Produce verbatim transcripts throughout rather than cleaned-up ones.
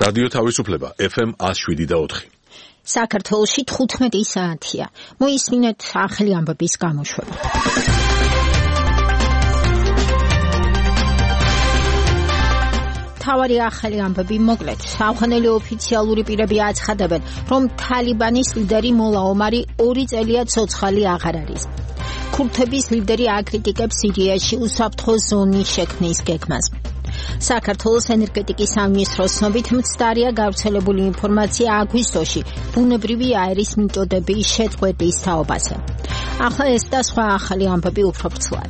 რადიო თავისუფლება ეფ ემ one oh seven და four. საქართველოში თხუთმეტი საათია. მოისმინეთ ახალი ამბების გამოშვება. თავარი ახალი ამბები მოკლედ. ავღანელი ოფიციალური პირები აცხადებენ, რომ თალიბანის ლიდერი მოლა ომარი ორი წელია ცოცხალი აღარ არის. ქურთების ლიდერი აკრიტიკებს სირიაში უსაფრთხო ზონის შექმნის გეგმას. საქართველოს ენერგეტიკის სამინისტროს ცნობით მცდარია გავრცელებული ინფორმაცია აგვისტოში ბუნებრივი აერის მიწოდების შეწყვეტის თაობაზე. ახლა ეს და სხვა ახალი ამბები უფრო ვრცლად.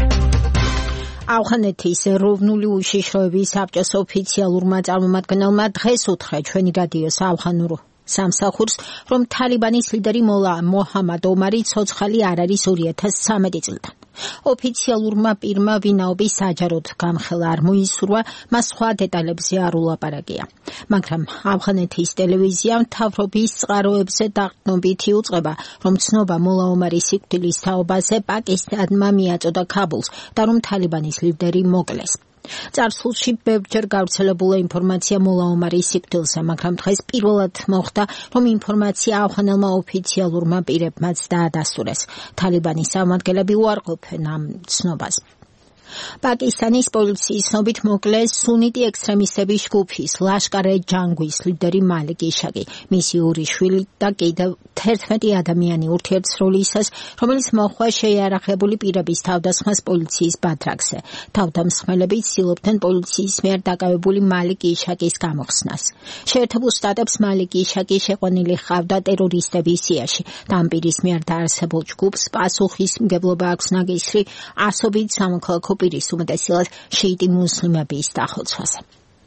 ავღანეთის ეროვნული უშიშროების საბჭოს ოფიციალურმა წარმომადგენელმა დღეს უთხრა ჩვენი რადიოს ავღანურ სამსახურს, რომ თალიბანის ლიდერი მოლა მოჰამად ომარი ცოცხალი არ არის two thousand thirteen წლიდან. ოფიციალურმა პირმა ვინაობის საჯაროდ გამხელა არ მოისურვა, მას სხვა დეტალებზე არ ულაპარაკია. მაგრამ ავღანეთის ტელევიზია მთავრობის წყაროებზე დაყრდნობით იუწყება, რომ ცნობა მოლა ომარის სიკვდილის თაობაზე პაკისტანმა მიაწოდა ქაბულს და რომ თალიბანის ლიდერი მოკლეს. წარსულში ბევრჯერ გავრცელებულა ინფორმაცია მოლა ომარის სიკვდილზე, მაგრამ დღეს პირველად მოხდა, რომ ინფორმაცია ავღანელმა ოფიციალურმა პირებმაც დაადასტურეს. თალიბანის წარმომადგენლები უარყოფენ ამ ცნობას. პაკისტანის პოლიციის ცნობით მოკლეს სუნიტი ექსტრემისტების ჯგუფის ლაშკარ-ე-ჯანგვის ლიდერი მალიკ იშაკი, მისი ორი შვილი და კიდევ თერთმეტი ადამიანი ურთიერთსროლისას, რომელიც მოხდა შეიარაღებული პირების თავდასხმას პოლიციის ბადრაგზე. თავდამსხმელები ცდილობდნენ პოლიციის მიერ დაკავებული მალიკ იშაკის გამოხსნას. შეერთებულ შტატებს მალიკ იშაკი შეყვანილი ჰყავდა ტერორისტების სიაში და ამ პირის მიერ დაარსებულ ჯგუფს პასუხისმგებლობა აქვს ნაგისრი ასობით სამოქალაქო პირის უმეტესად შიიტი მუსლიმების დახოცვაზე.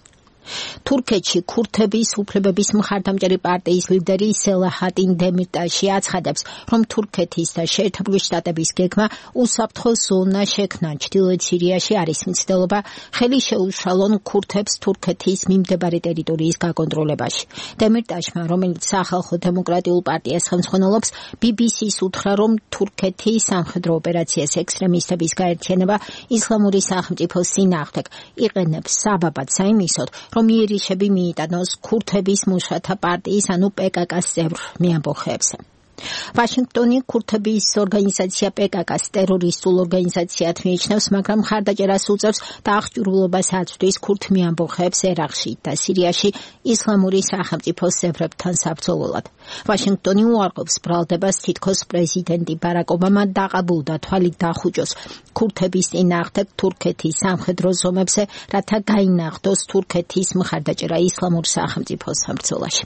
თურქეთში ქურთების უფლებების მხარდამჭერი პარტიის ლიდერი სელაჰატინ დემირტაში აცხადებს, რომ თურქეთის და შეერთებული შტატების გეგმა უსაფრთხო ზონა შექმნა ჩრდილოეთ სირიაში არის მცდელობა ხელი შეუშალონ ქურთებს თურქეთის მიმდებარე ტერიტორიის გაკონტროლებაში. დემირტაშმა, რომელიც სახალხო დემოკრატიულ პარტიას ხელმძღვანელობს, ბი ბი სის უთხრა, რომ თურქეთის სამხედრო ოპერაციას ექსტრემისტების გაერთიანება ისლამური სახელმწიფოს წინააღმდეგ იყენებს საბაბად საიმისოდ, რომ იერიშები მიიტანოს ქურთების მუშათა პარტიის ანუ პე კა კას წევრ მეამბოხეებზე. ვაშინგტონი ქურთების ორგანიზაცია პე კა კას ტერორისტულ ორგანიზაციად მიიჩნევს, მაგრამ მხარდაჭერას უწევს და აღჭურვილობას აწვდის ქურთ მეამბოხეებს ერაყში და სირიაში ისლამური სახელმწიფოს წევრებთან საბრძოლველად. ვაშინგტონი უარყოფს ბრალდებას, თითქოს პრეზიდენტი ბარაკ ობამა დაყაბულდა თვალით დახუჭოს ქურთების წინააღმდეგ თურქეთის სამხედრო ზომებზე, რათა გაინახდოს თურქეთის მხარდაჭერა ისლამურ სახელმწიფოს ბრძოლაში.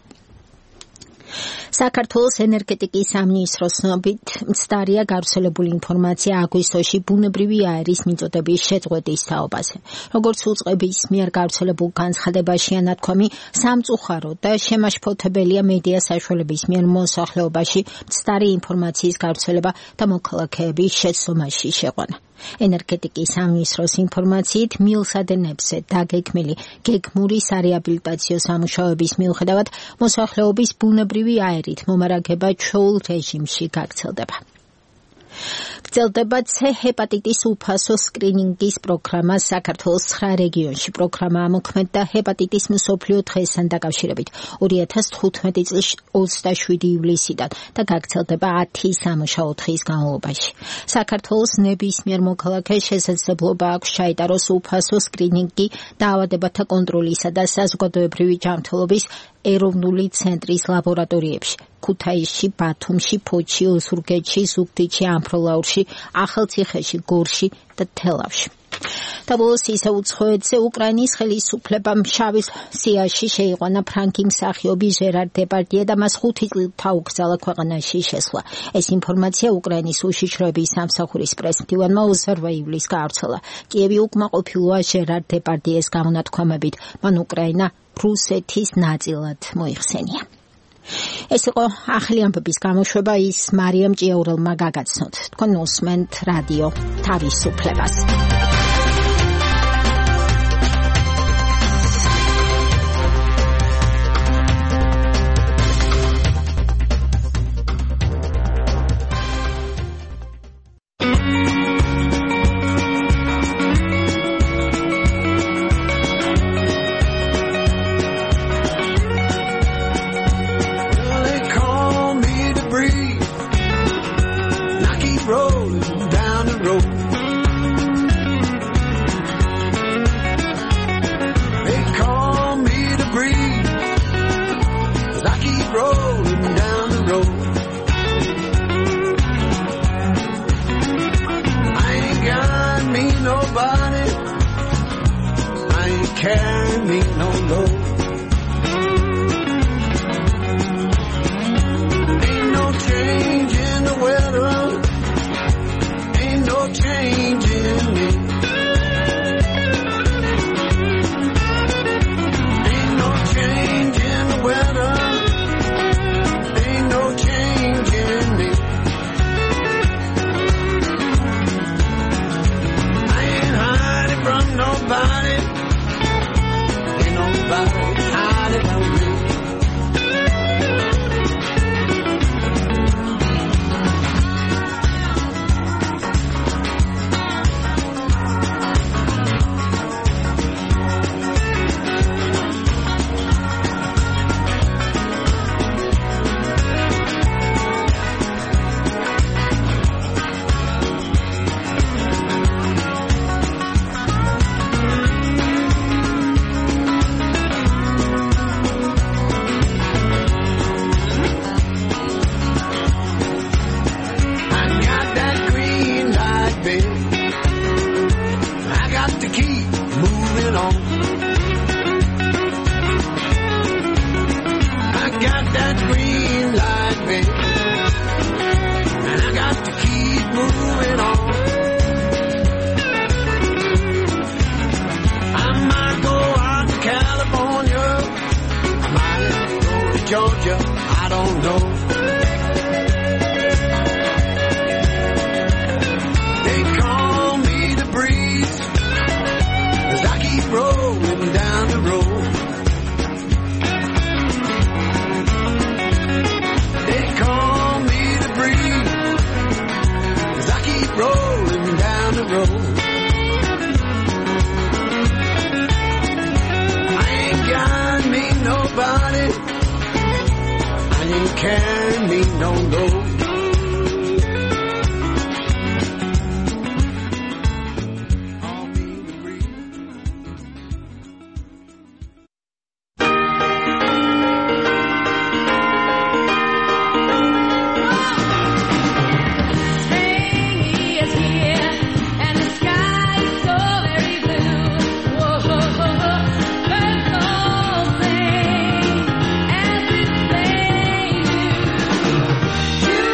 საქართველოს ენერგეტიკის სამინისტროს ცნობით მცდარია გავრცელებული ინფორმაცია აგვისტოში ბუნებრივი აერის მიწოდების შეწყვეტის თაობაზე. როგორც უწყების მიერ გავრცელებულ განცხადებაშია ნათქვამი, სამწუხარო და შემაშფოთებელია მედია საშუალების მიერ მოსახლეობაში მცდარი ინფორმაციის გავრცელება და მოქალაქეების შეცდომაში შეყვანა. ენერგეტიკის სამინისტროს ინფორმაციით მილსადენებზე დაგეგმილი გეგმური სარეაბილიტაციო სამუშაოების მიუხედავად მოსახლეობის ბუნებრივი აერით მომარაგება ჩვეულ რეჟიმში გაგრძელდება. გრძელდება C ჰეპატიტის უფასო სკრინინგის პროგრამა საქართველოს ცხრა რეგიონში. პროგრამა ამოქმედდა ჰეპატიტის მსოფლიო დღესთან დაკავშირებით two thousand fifteen წლის twenty-seven ივლისიდან და გაგრძელდება ten სამუშაო დღის განმავლობაში. საქართველოს ნებისმიერ მოქალაქეს შესაძლებლობა აქვს ჩაიტაროს უფასო სკრინინგი დაავადებათა კონტროლისა და საზოგადოებრივი ჯანმრთელობის ეროვნული ცენტრის ლაბორატორიებში. ქუთაისში, ბათუმში, ფოთში, ოზურგეთში, ზუგდიდში, ამფროლაურში, ახალციხეში, გორში და თელავში. და ბოლოს ისე უცხოეთზე უკრაინის ხელისუფლებამ შავი სიაში შეიყვანა ფრანკი მსახიობი ჟერარ დეპარდიე და მას ხუთი წლით აუკრძალა ქვეყანაში შესვლა. ეს ინფორმაცია უკრაინის უშიშროების სამსახურის პრესმდივანმა twenty ივლისს გაავრცელა. კიევი უკმაყოფილოა ჟერარ დეპარდიეს გამონათქვამებით, მან უკრაინა რუსეთის ნაწილად მოიხსენია. ეს იყო ახალი ამბების გამოშვება, ის მარიამ ჭიაურელმა გაგაცნოთ. თქვენ უსმენთ რადიო თავისუფლებას. rolling down the road. They call me the breeze, 'cause I keep rolling down the road. I ain't got me nobody, I ain't carrying me no load. Ain't no change in the weather, ain't no change in me. Ain't no change in the weather, ain't no change in me. I ain't hiding from nobody, ain't nobody hiding from me. Georgia, I don't know. They call me the breeze, 'cause I keep rolling down the road. They call me the breeze, 'cause I keep rolling down the road. I ain't got me nobody, I ain't carrying me no load. You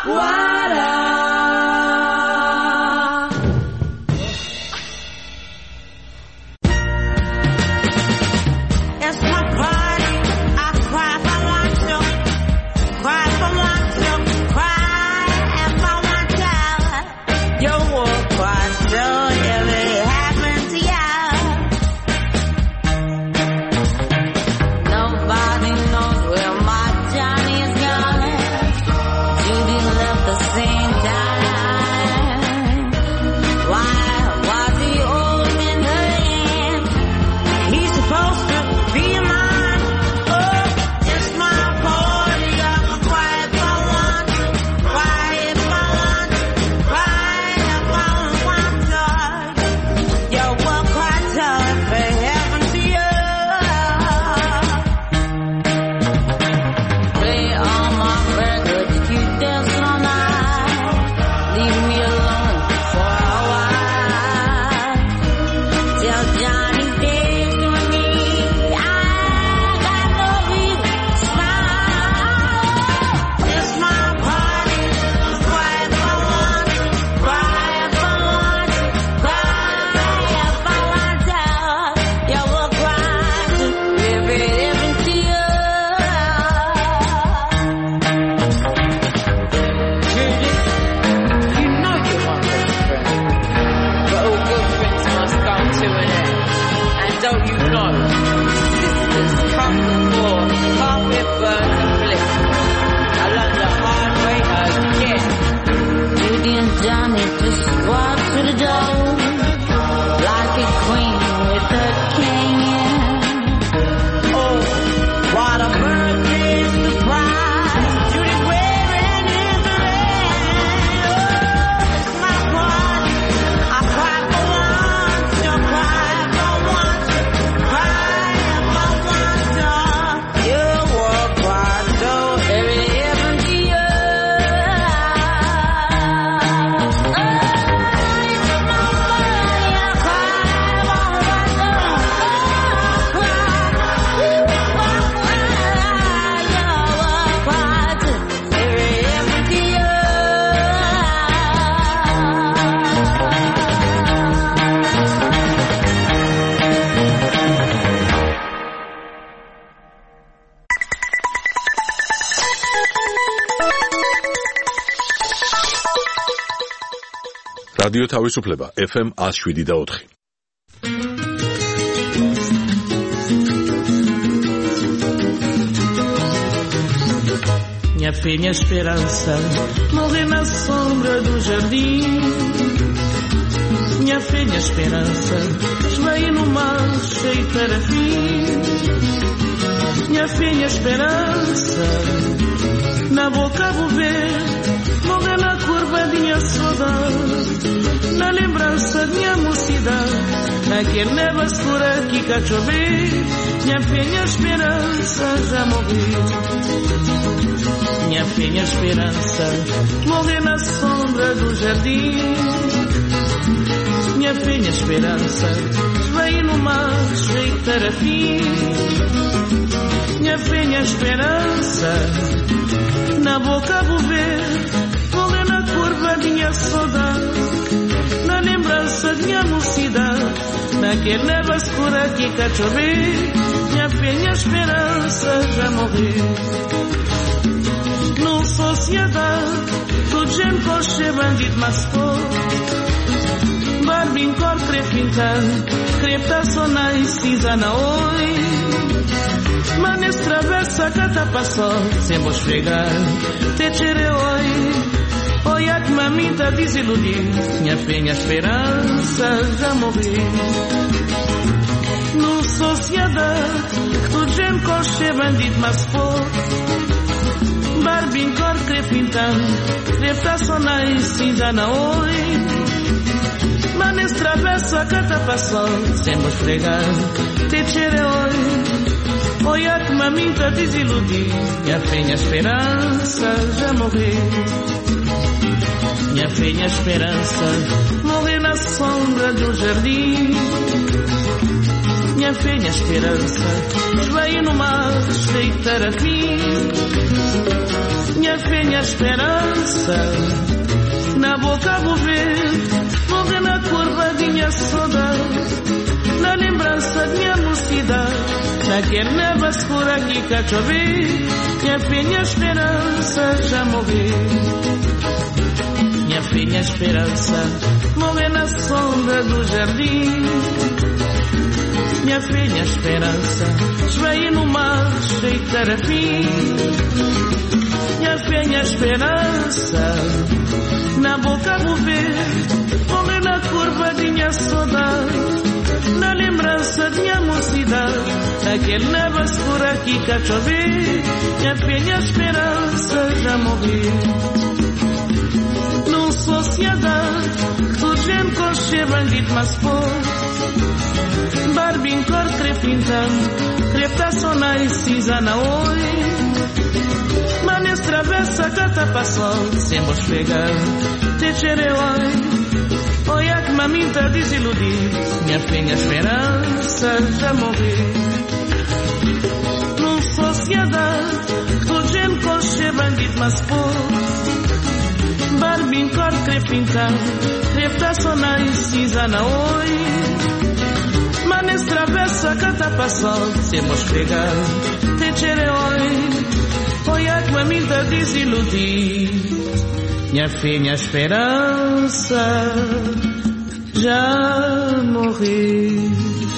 რადიო თავისუფლება ეფ ემ one oh seven და four. Minha fé, minha esperança, morrer na sombra do jardim. Minha fé, minha esperança, esvaí no mar cheio de parafim. Minha fé, minha esperança, na boca vou ver, morrer na curva de minha saudade, na lembrança de minha mocidade, naquele neva escura que cá chover. Minha fé, minha esperança, já morreu. Minha fé, minha esperança, morrer na sombra do jardim. Minha fé, minha esperança, veio no mar cheio de parafim. Minha fé, minha esperança, na boca vou ver, morrer na curva de minha saudade, na lembrança de minha mocidade, naquele neva escura que cá chover. Minha fé, minha esperança, já morreu. No sociedade, tudo gente coxe bandido mas for. Barbin cor crep pintar, crep tá sona e cinza na oi. Manes travessa cata passou, sem vos pegar, te tirei oi. Oi a que mamita desiludir, minha fé, minha esperança já morreu. No sociedade, tudo gente coxe bandido mas for. Barbin cor crep pintar, crep tá sona e cinza na oi. Manes travessa cata passou, sem vos fregar, te tirei oi. Oi a que mamita desiludir, minha fé, minha esperança já morreu. Minha fé, minha esperança, morrer na sombra do jardim. Minha fé, minha esperança, esvaí no mar cheio de tarafim. minha fé, minha esperança. Na boca vou ver, vou ver na curva de minha saudade, na lembrança de minha mocidade, naquele neva escura que cá chover. Minha fé, minha esperança já morreu. Minha fé, minha esperança morrer na sombra do jardim. Minha fé, minha esperança esvair no mar cheio de carafim. Minha fé, minha esperança na boca vou ver, morrer na curva de minha saudade, na lembrança de minha mocidade, aquele neva escura que cá chover. Minha fé, minha esperança já morreu. Numa sociedade que tu gente coche bandido mas pô, barbin cor crepintando, crepta sonai cinza na oi. Manes travessa cata passou, sempre pegar, te chereuai. Olha que maminta desiludir, minha fé, minha esperança já morreu. Numa sociedade que tu gente coche bandido mas pô, barbin cor crepintando, crepta sonai cinza na oi. Manes travessa cata passou, sempre pegar, te chereuai. Olha que maminta desiludir, minha fé, minha esperança já morreu.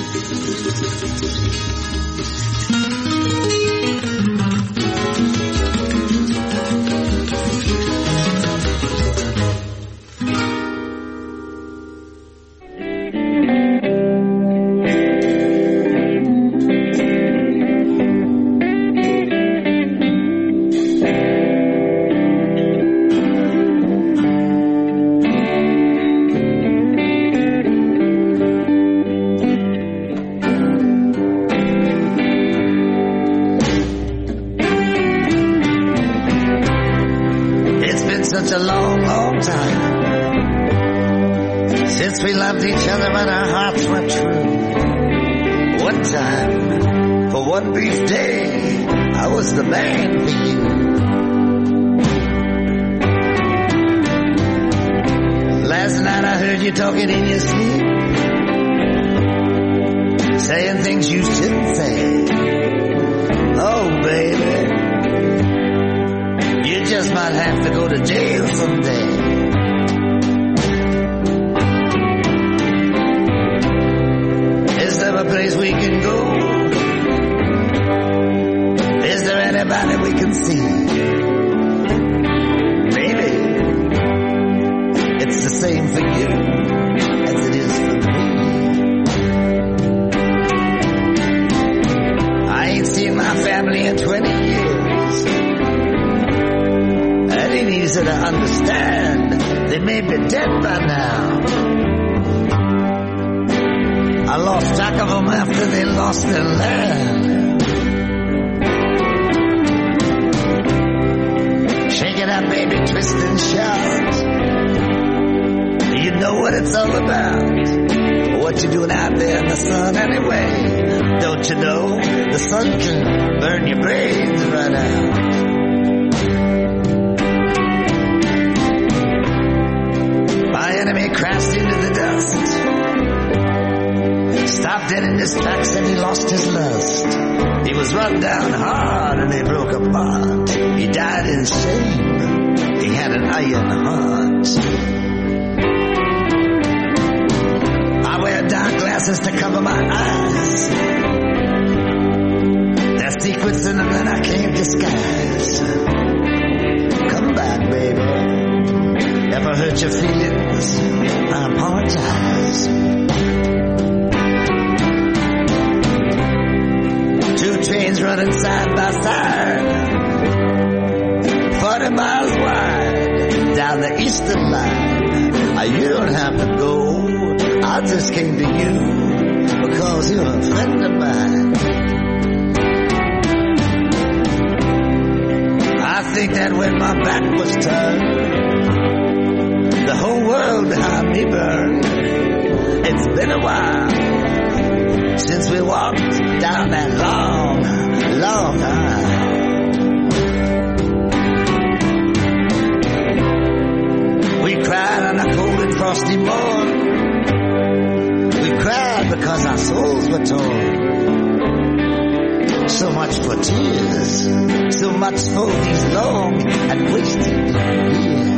Since we walked down that long, long aisle. frosty morn. We cried because our souls were torn. So much for tears, so much for these long and wasted years.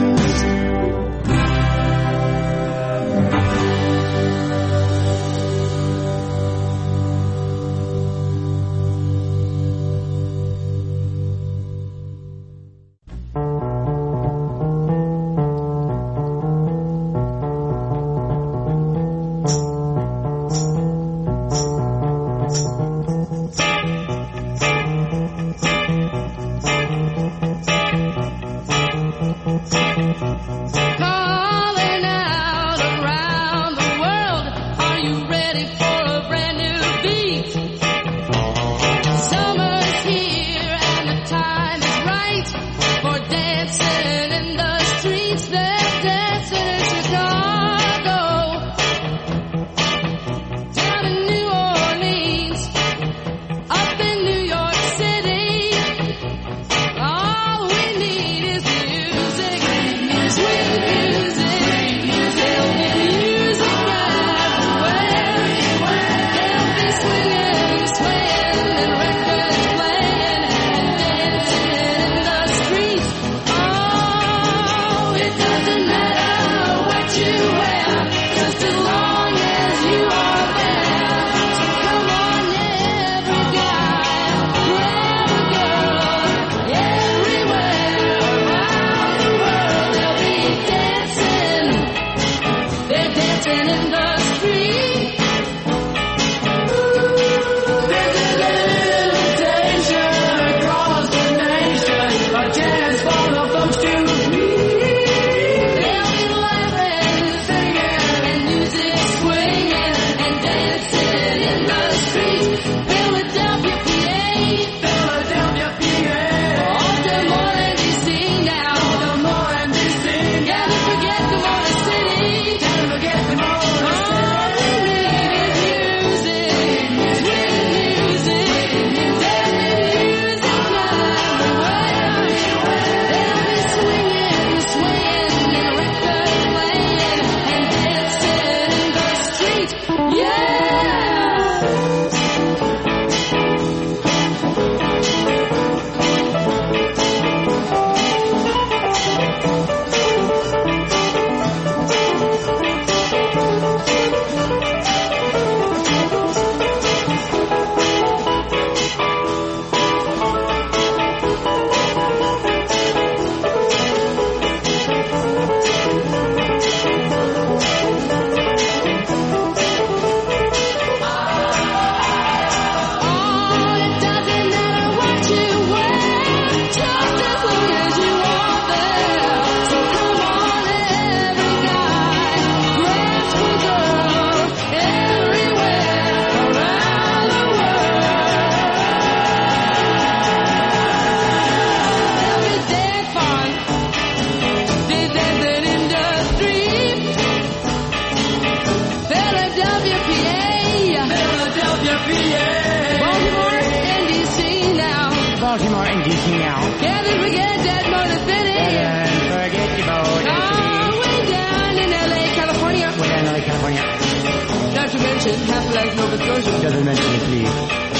Baltimore and D C now. Can't forget that Motor City. Can't forget the Motor City. Oh, way down in L A, California. Way down in L A, California. Not to mention half like Nova Scotia. Doesn't mention it, please.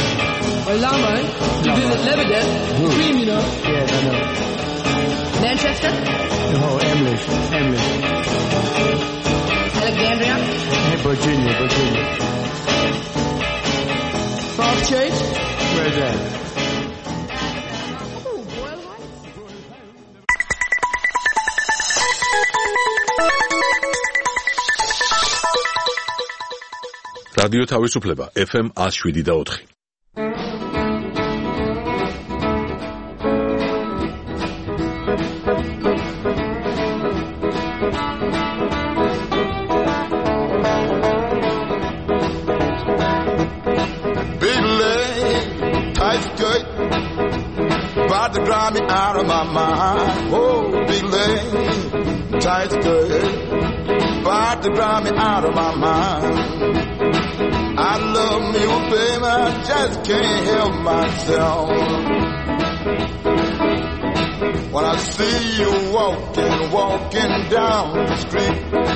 Or Longmont. To visit Lebanon. Cream, you know. Yes, I know. Manchester. Oh, English. English. Alexandria. Hey, Virginia, Virginia. Falls Church. Where's that? რადიო თავისუფლება ეფ ემ one oh seven და four. Big leg, tight skirt, about to drive me out of my mind. Oh, big leg, tight skirt, about to drive me out of my mind. I love you, baby, I just can't help myself. When I see you walking, walking down the street.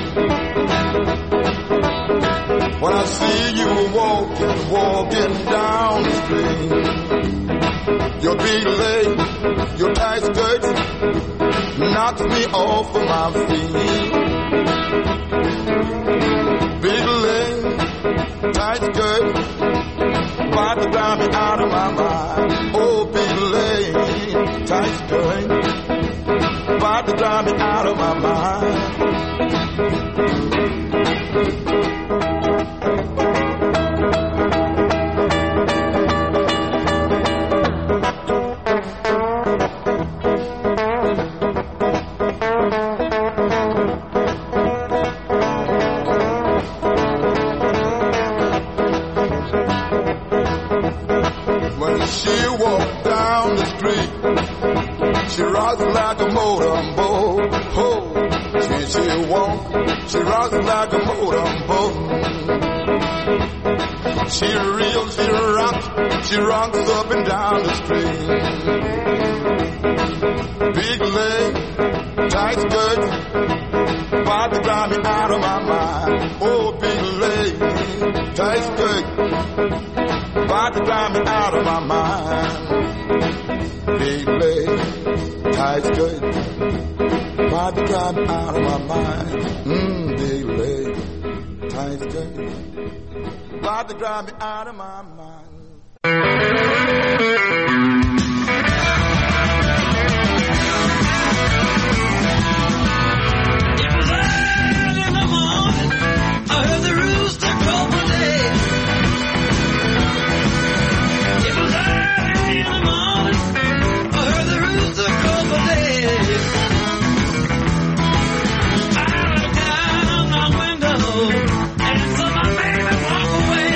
When I see you walking, walking down the street. Your big leg, your tight skirts knocks me off of my feet. Big leg, tight skirt, about to drive me out of my mind. Oh, big leg, tight skirt, about to drive me out of my mind. She rocks like a motorboat. Oh, she, she walk. She rocks like a motorboat. She reels, she rocks. She rocks up and down the street. Big leg, tight skirt, about to drive me out of my mind. Oh, big leg, tight skirt, about to drive me out of my mind. Big leg, tight skirt, about to drive me out of my mind. Mmm, big leg, tight skirt, about to drive me out of my mind. It was early in the morning, I heard the rooster crow one day. It was early in the morning, I heard the rooster crow one day. I looked out my window and saw my baby walk away.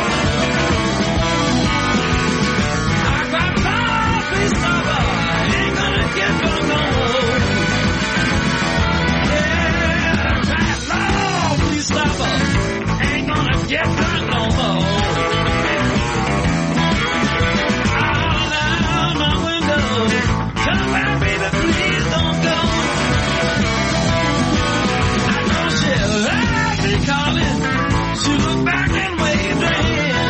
I cried, Lord, please stop her. I ain't gonna get back no more. Yeah, I cried, Lord, please stop her. Ain't gonna get back no more. All down my window, come back, baby, please don't go. I know she'll heard me calling. She looked back and waved her hand.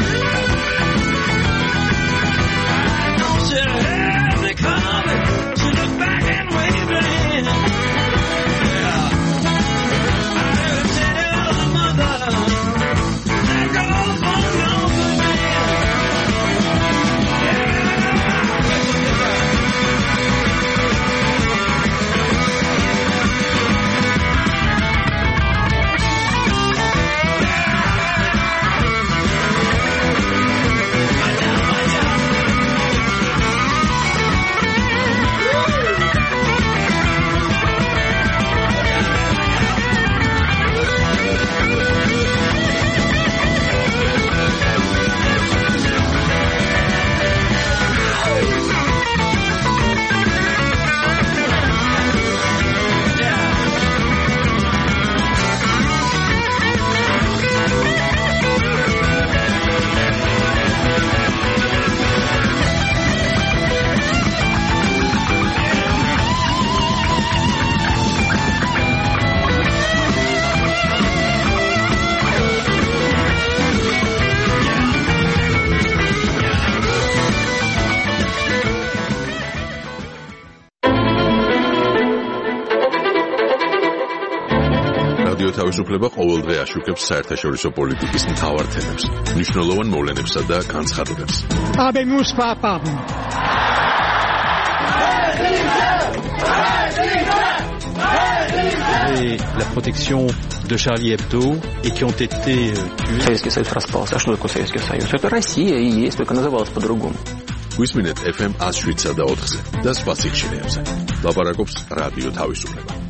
I know she'll heard me calling. She looked back and waved her hand. Yeah. I heard her tell her mother, there goes one lonely man. Yeah. რადიო თავისუფლება ყოველდღე აშუქებს საერთაშორისო პოლიტიკის მთავარ თემებს, მნიშვნელოვან მოვლენებსა და განცხადებებს. Habemos papa. Et la protection de Charlie Hebdo et qui ont été tués. Советский Союз распался. А что такое Советский Союз? Это Россия и есть, только называлась по-другому. Висმინეთ эფ ემ one oh seven და ოთხზე და სხვა სიხშირეებზე. ლაპარაკობს რადიო თავისუფლება.